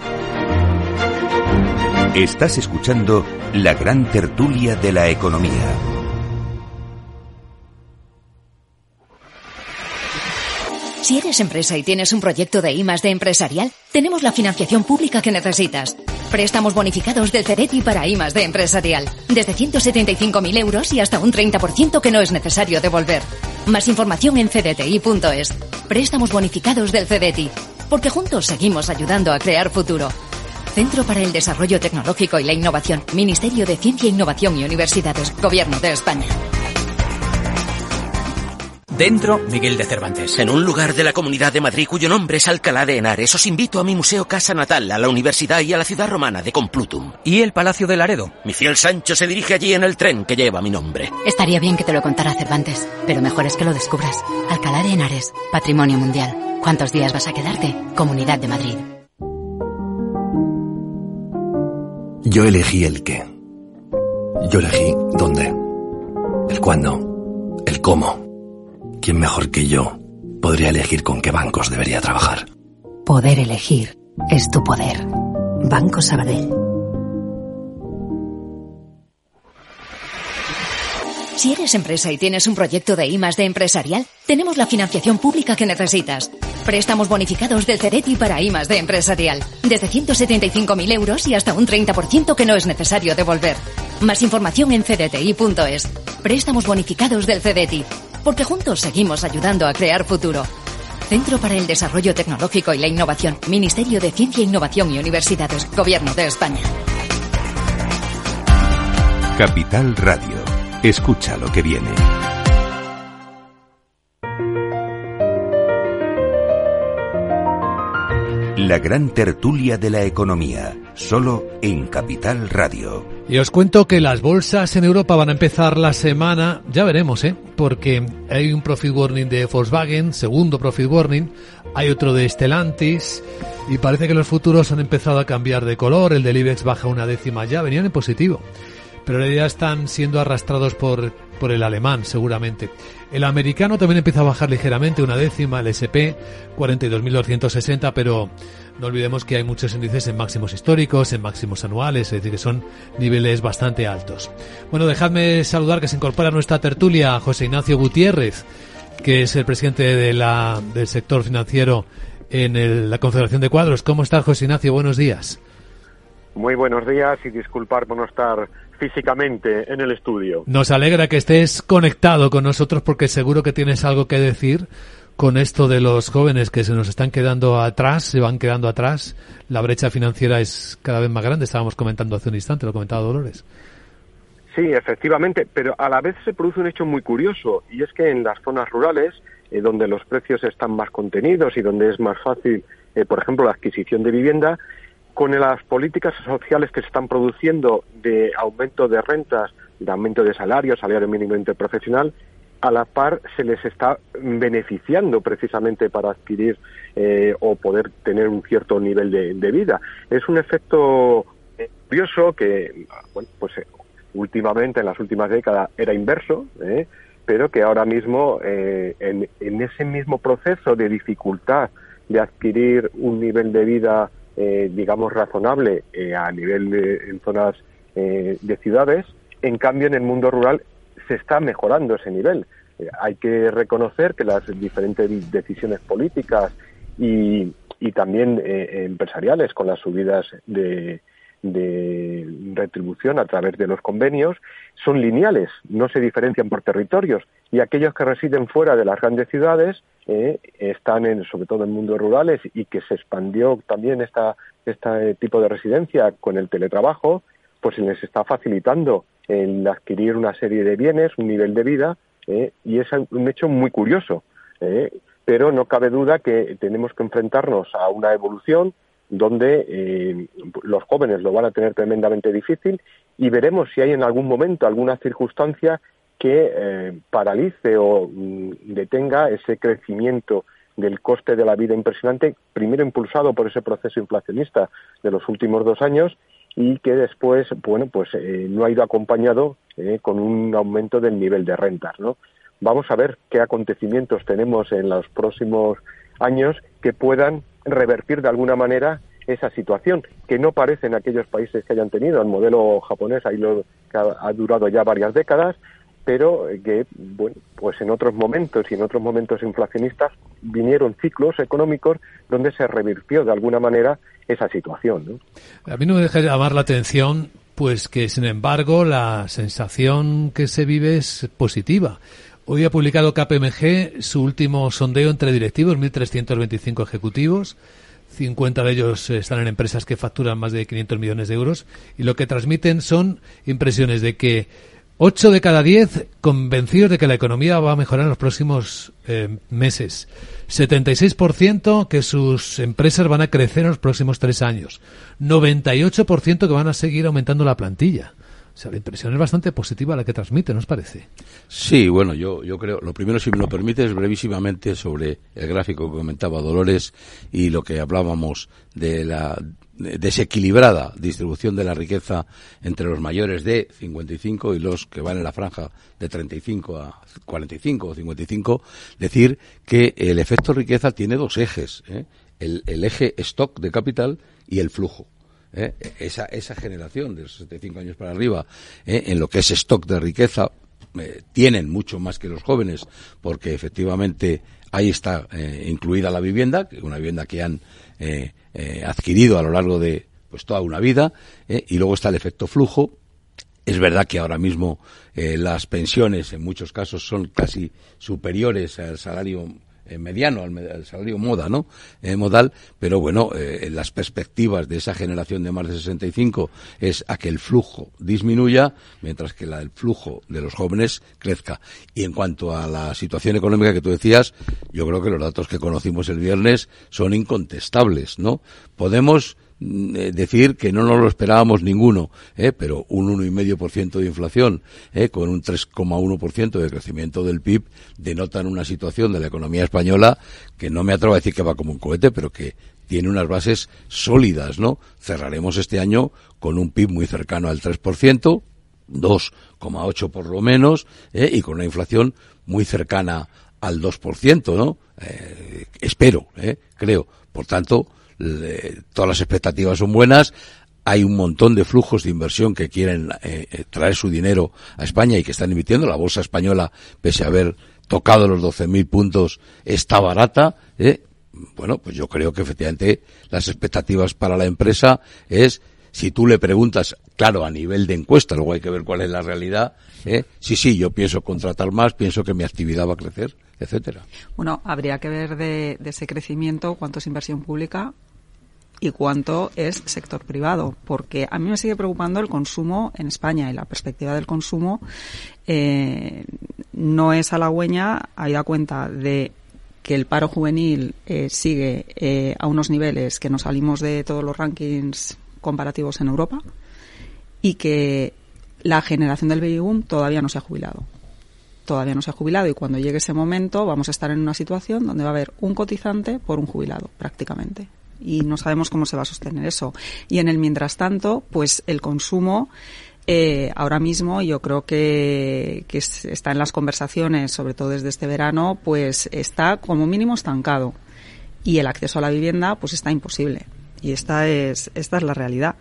Estás escuchando la gran tertulia de la economía. Si eres empresa y tienes un proyecto de I más D empresarial, tenemos la financiación pública que necesitas. Préstamos bonificados del CEDETI para I más D empresarial, desde ciento setenta y cinco mil euros y hasta un treinta por ciento que no es necesario devolver. Más información en c d t i punto es. Préstamos bonificados del CEDETI, porque juntos seguimos ayudando a crear futuro. Centro para el Desarrollo Tecnológico y la Innovación, Ministerio de Ciencia, Innovación y Universidades, Gobierno de España. Dentro, Miguel de Cervantes. En un lugar de la Comunidad de Madrid cuyo nombre es Alcalá de Henares, os invito a mi museo casa natal, a la universidad y a la ciudad romana de Complutum. ¿Y el Palacio de Laredo? Mi fiel Sancho se dirige allí en el tren que lleva mi nombre. Estaría bien que te lo contara Cervantes, pero mejor es que lo descubras. Alcalá de Henares, Patrimonio Mundial. ¿Cuántos días vas a quedarte? Comunidad de Madrid. Yo elegí el qué. Yo elegí dónde. El cuándo. El cómo. ¿Quién mejor que yo podría elegir con qué bancos debería trabajar? Poder elegir es tu poder. Banco Sabadell. Si eres empresa y tienes un proyecto de I más D empresarial, tenemos la financiación pública que necesitas. Préstamos bonificados del CEDETI para I más D empresarial, desde ciento setenta y cinco mil euros y hasta un treinta por ciento que no es necesario devolver. Más información en c d t i punto es. Préstamos bonificados del CEDETI, porque juntos seguimos ayudando a crear futuro. Centro para el Desarrollo Tecnológico y la Innovación. Ministerio de Ciencia, Innovación y Universidades. Gobierno de España. Capital Radio. Escucha lo que viene. La gran tertulia de la economía, solo en Capital Radio. Y os cuento que las bolsas en Europa van a empezar la semana, ya veremos, ¿eh? Porque hay un profit warning de Volkswagen, segundo profit warning, hay otro de Stellantis, y parece que los futuros han empezado a cambiar de color, el del IBEX baja una décima ya, venían en positivo, pero ya están siendo arrastrados por, por el alemán, seguramente. El americano también empieza a bajar ligeramente, una décima, el ese and pe, cuarenta y dos mil doscientos sesenta, pero no olvidemos que hay muchos índices en máximos históricos, en máximos anuales, es decir, que son niveles bastante altos. Bueno, dejadme saludar que se incorpora a nuestra tertulia José Ignacio Gutiérrez, que es el presidente de la, del sector financiero en el, la Confederación de Cuadros. ¿Cómo estás, José Ignacio? Buenos días. Muy buenos días y disculpar por no estar físicamente en el estudio. Nos alegra que estés conectado con nosotros porque seguro que tienes algo que decir con esto de los jóvenes que se nos están quedando atrás, se van quedando atrás. La brecha financiera es cada vez más grande, estábamos comentando hace un instante, lo comentaba Dolores. Sí, efectivamente, pero a la vez se produce un hecho muy curioso, y es que en las zonas rurales, eh, donde los precios están más contenidos y donde es más fácil, eh, por ejemplo, la adquisición de vivienda, con las políticas sociales que se están produciendo de aumento de rentas, de aumento de salarios, salario mínimo interprofesional, a la par se les está beneficiando precisamente para adquirir eh, o poder tener un cierto nivel de, de vida. Es un efecto curioso que, bueno, pues eh, últimamente, en las últimas décadas, era inverso, eh, pero que ahora mismo, eh, en, en ese mismo proceso de dificultad de adquirir un nivel de vida, eh, digamos, razonable eh, a nivel de, en zonas eh, de ciudades, en cambio en el mundo rural se está mejorando ese nivel. Eh, hay que reconocer que las diferentes decisiones políticas y, y también eh, empresariales, con las subidas de, de retribución a través de los convenios, son lineales, no se diferencian por territorios, y aquellos que residen fuera de las grandes ciudades eh, están en, sobre todo en mundos rurales, y que se expandió también esta este tipo de residencia con el teletrabajo, pues se les está facilitando el adquirir una serie de bienes, un nivel de vida, eh, y es un hecho muy curioso, eh, pero no cabe duda que tenemos que enfrentarnos a una evolución donde eh, los jóvenes lo van a tener tremendamente difícil, y veremos si hay en algún momento alguna circunstancia que eh, paralice o mm, detenga ese crecimiento del coste de la vida impresionante, primero impulsado por ese proceso inflacionista de los últimos dos años, y que después, bueno, pues eh, no ha ido acompañado eh, con un aumento del nivel de rentas, ¿no? Vamos a ver qué acontecimientos tenemos en los próximos años que puedan revertir de alguna manera esa situación, que no parece en aquellos países que hayan tenido el modelo japonés, ahí lo que ha, ha durado ya varias décadas, pero que, bueno, pues en otros momentos y en otros momentos inflacionistas vinieron ciclos económicos donde se revirtió de alguna manera esa situación, ¿no? A mí no me deja de llamar la atención, pues que sin embargo la sensación que se vive es positiva. Hoy ha publicado K P M G su último sondeo entre directivos, mil trescientos veinticinco ejecutivos, cincuenta de ellos están en empresas que facturan más de quinientos millones de euros, y lo que transmiten son impresiones de que ocho de cada diez convencidos de que la economía va a mejorar en los próximos eh, meses. setenta y seis por ciento que sus empresas van a crecer en los próximos tres años. noventa y ocho por ciento que van a seguir aumentando la plantilla. O sea, la impresión es bastante positiva la que transmite, ¿no os parece? Sí, bueno, yo, yo creo, lo primero, si me lo permites, brevísimamente sobre el gráfico que comentaba Dolores y lo que hablábamos de la desequilibrada distribución de la riqueza entre los mayores de cincuenta y cinco y los que van en la franja de treinta y cinco a cuarenta y cinco o cincuenta y cinco, decir que el efecto riqueza tiene dos ejes, ¿eh? el, el eje stock de capital y el flujo. ¿eh? Esa, esa generación de los sesenta y cinco años para arriba, ¿eh? en lo que es stock de riqueza, eh, tienen mucho más que los jóvenes, porque efectivamente ahí está eh, incluida la vivienda, una vivienda que han eh, eh, adquirido a lo largo de pues toda una vida, eh, y luego está el efecto flujo. Es verdad que ahora mismo eh, las pensiones en muchos casos son casi superiores al salario eh, mediano, al, al salario moda, ¿no? Eh, modal, pero bueno, eh, las perspectivas de esa generación de más de sesenta y cinco es a que el flujo disminuya, mientras que la, el flujo de los jóvenes crezca. Y en cuanto a la situación económica que tú decías, yo creo que los datos que conocimos el viernes son incontestables, ¿no? Podemos decir que no nos lo esperábamos ninguno, ¿eh? pero un uno coma cinco por ciento de inflación, ¿eh? con un tres coma uno por ciento de crecimiento del P I B, denotan una situación de la economía española que no me atrevo a decir que va como un cohete, pero que tiene unas bases sólidas, ¿no? Cerraremos este año con un P I B muy cercano al tres por ciento, dos coma ocho por lo menos, ¿eh? y con una inflación muy cercana al dos por ciento, ¿no? Eh, espero, ¿eh? creo. Por tanto, Le, todas las expectativas son buenas, hay un montón de flujos de inversión que quieren eh, traer su dinero a España y que están invirtiendo. La bolsa española, pese a haber tocado los doce mil puntos, está barata, ¿eh? Bueno, pues yo creo que efectivamente las expectativas para la empresa es, si tú le preguntas, claro, a nivel de encuesta, luego hay que ver cuál es la realidad, ¿eh? sí, sí, yo pienso contratar más, pienso que mi actividad va a crecer, etcétera. Bueno, habría que ver de, de ese crecimiento cuánto es inversión pública y cuánto es sector privado, porque a mí me sigue preocupando el consumo en España y la perspectiva del consumo eh, no es halagüeña, habida cuenta de que el paro juvenil eh, sigue eh, a unos niveles que nos salimos de todos los rankings comparativos en Europa y que la generación del baby boom todavía no se ha jubilado. Todavía no se ha jubilado y cuando llegue ese momento vamos a estar en una situación donde va a haber un cotizante por un jubilado, prácticamente. Y no sabemos cómo se va a sostener eso. Y en el mientras tanto, pues el consumo eh, ahora mismo yo creo que, que está en las conversaciones, sobre todo desde este verano, pues está como mínimo estancado. Y el acceso a la vivienda pues está imposible. Y esta es, esta es la realidad.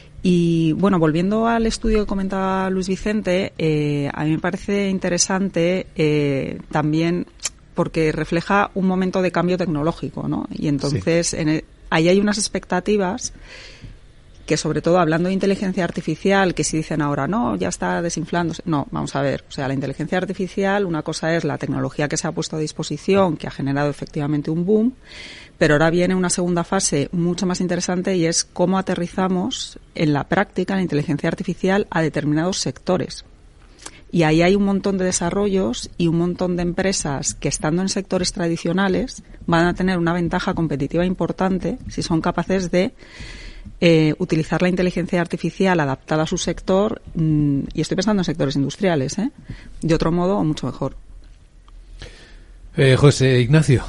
Y bueno, volviendo al estudio que comentaba Luis Vicente, eh, a mí me parece interesante eh, también porque refleja un momento de cambio tecnológico, ¿no? Y entonces sí. en el, ahí hay unas expectativas que, sobre todo hablando de inteligencia artificial, que si dicen ahora, no, ya está desinflándose. No, vamos a ver. O sea, la inteligencia artificial, una cosa es la tecnología que se ha puesto a disposición, que ha generado efectivamente un boom, pero ahora viene una segunda fase mucho más interesante y es cómo aterrizamos en la práctica la inteligencia artificial a determinados sectores. Y ahí hay un montón de desarrollos y un montón de empresas que, estando en sectores tradicionales, van a tener una ventaja competitiva importante si son capaces de eh, utilizar la inteligencia artificial adaptada a su sector, mmm, y estoy pensando en sectores industriales, ¿eh? de otro modo o mucho mejor. Eh, José Ignacio.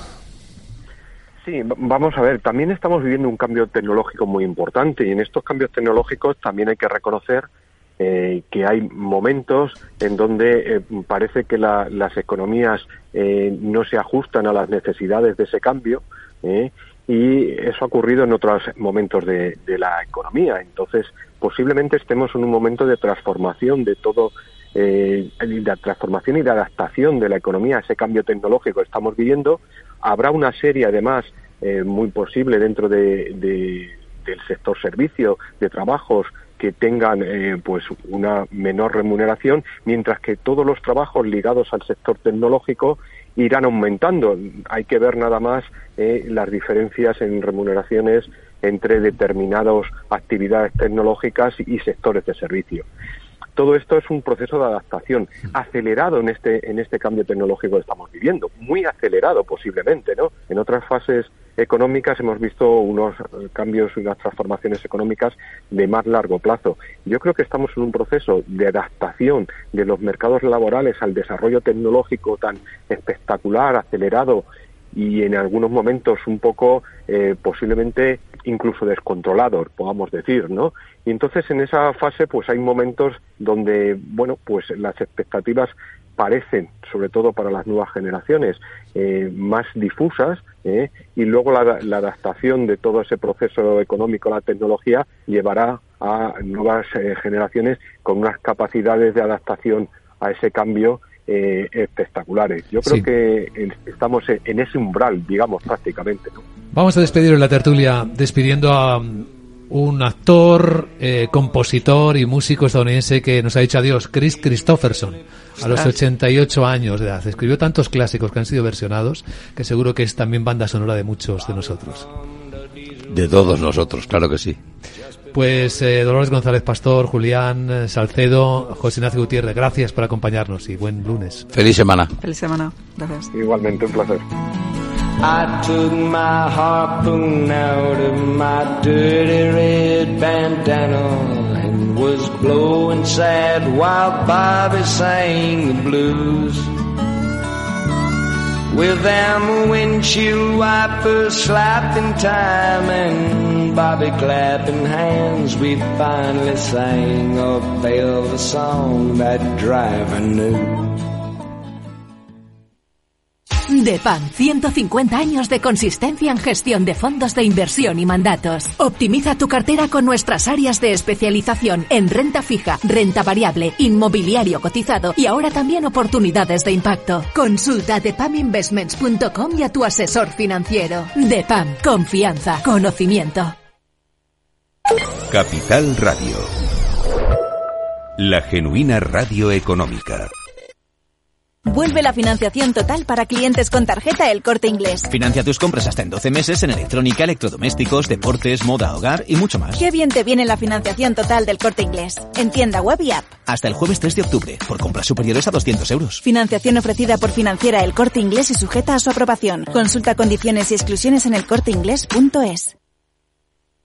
Sí, vamos a ver, también estamos viviendo un cambio tecnológico muy importante y en estos cambios tecnológicos también hay que reconocer Eh, que hay momentos en donde eh, parece que la, las economías eh, no se ajustan a las necesidades de ese cambio eh, y eso ha ocurrido en otros momentos de, de la economía. Entonces, posiblemente estemos en un momento de transformación de todo, eh, de transformación y de adaptación de la economía a ese cambio tecnológico que estamos viviendo. Habrá una serie, además, eh, muy posible dentro de, de, del sector servicio, de trabajos, que tengan eh, pues una menor remuneración, mientras que todos los trabajos ligados al sector tecnológico irán aumentando. Hay que ver nada más eh, las diferencias en remuneraciones entre determinadas actividades tecnológicas y sectores de servicio. Todo esto es un proceso de adaptación acelerado en este en este cambio tecnológico que estamos viviendo, muy acelerado posiblemente, ¿no? En otras fases económicas hemos visto unos cambios y unas transformaciones económicas de más largo plazo. Yo creo que estamos en un proceso de adaptación de los mercados laborales al desarrollo tecnológico tan espectacular, acelerado y en algunos momentos un poco eh, posiblemente incluso descontrolados, podamos decir, ¿no? Y entonces en esa fase pues hay momentos donde, bueno, pues las expectativas parecen, sobre todo para las nuevas generaciones, eh, más difusas, eh, y luego la, la adaptación de todo ese proceso económico a la tecnología llevará a nuevas eh, generaciones con unas capacidades de adaptación a ese cambio eh, espectaculares. Yo creo sí. que estamos en ese umbral, digamos, prácticamente, ¿no? Vamos a despedir la tertulia despidiendo a un actor, eh, compositor y músico estadounidense que nos ha dicho adiós, Chris Christopherson, a los ochenta y ocho años de edad. Escribió tantos clásicos que han sido versionados que seguro que es también banda sonora de muchos de nosotros. De todos nosotros, claro que sí. Pues eh, Dolores González Pastor, Julián eh, Salcedo, José Ignacio Gutiérrez, gracias por acompañarnos y buen lunes. Feliz semana. Feliz semana, gracias. Igualmente, un placer. I took my harpoon out of my dirty red bandana and was blowing sad while Bobby sang the blues. With them windshield wipers slapping time and Bobby clapping hands, we finally sang a velvet song that driver knew. DEPAM, ciento cincuenta años de consistencia en gestión de fondos de inversión y mandatos. Optimiza tu cartera con nuestras áreas de especialización en renta fija, renta variable, inmobiliario cotizado y ahora también oportunidades de impacto. Consulta a depam investments punto com y a tu asesor financiero. DEPAM, confianza, conocimiento. Capital Radio. La genuina radio económica. Vuelve la financiación total para clientes con tarjeta El Corte Inglés. Financia tus compras hasta en doce meses en electrónica, electrodomésticos, deportes, moda, hogar y mucho más. Qué bien te viene la financiación total del Corte Inglés. En tienda web y app. Hasta el jueves tres de octubre, por compras superiores a doscientos euros. Financiación ofrecida por Financiera El Corte Inglés y sujeta a su aprobación. Consulta condiciones y exclusiones en el corte inglés punto es.